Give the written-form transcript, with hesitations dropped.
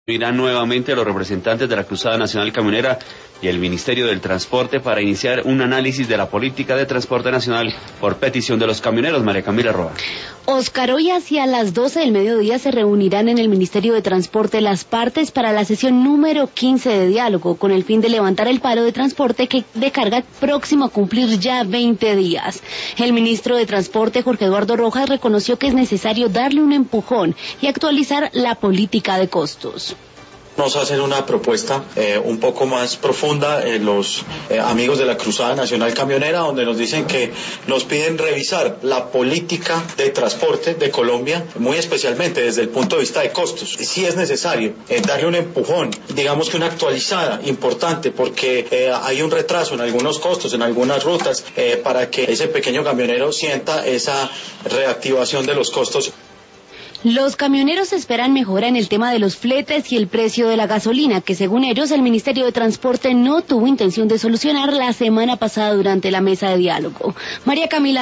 Irán nuevamente los representantes de la Cruzada Nacional Camionera y el Ministerio del Transporte para iniciar un análisis de la política de transporte nacional por petición de los camioneros. María Camila Roa. Oscar, hoy hacia las 12 del mediodía se reunirán en el Ministerio de Transporte las partes para la sesión número 15 de diálogo, con el fin de levantar el paro de transporte de carga próximo a cumplir ya 20 días. El ministro de Transporte, Jorge Eduardo Rojas, reconoció que es necesario darle un empujón y actualizar la política de costos. Nos hacen una propuesta un poco más profunda los amigos de la Cruzada Nacional Camionera, donde nos dicen que nos piden revisar la política de transporte de Colombia, muy especialmente desde el punto de vista de costos. Sí es necesario darle un empujón, digamos que una actualizada importante, porque hay un retraso en algunos costos, en algunas rutas, para que ese pequeño camionero sienta esa reactivación de los costos. Los camioneros esperan mejora en el tema de los fletes y el precio de la gasolina, que según ellos el Ministerio de Transporte no tuvo intención de solucionar la semana pasada durante la mesa de diálogo. María Camila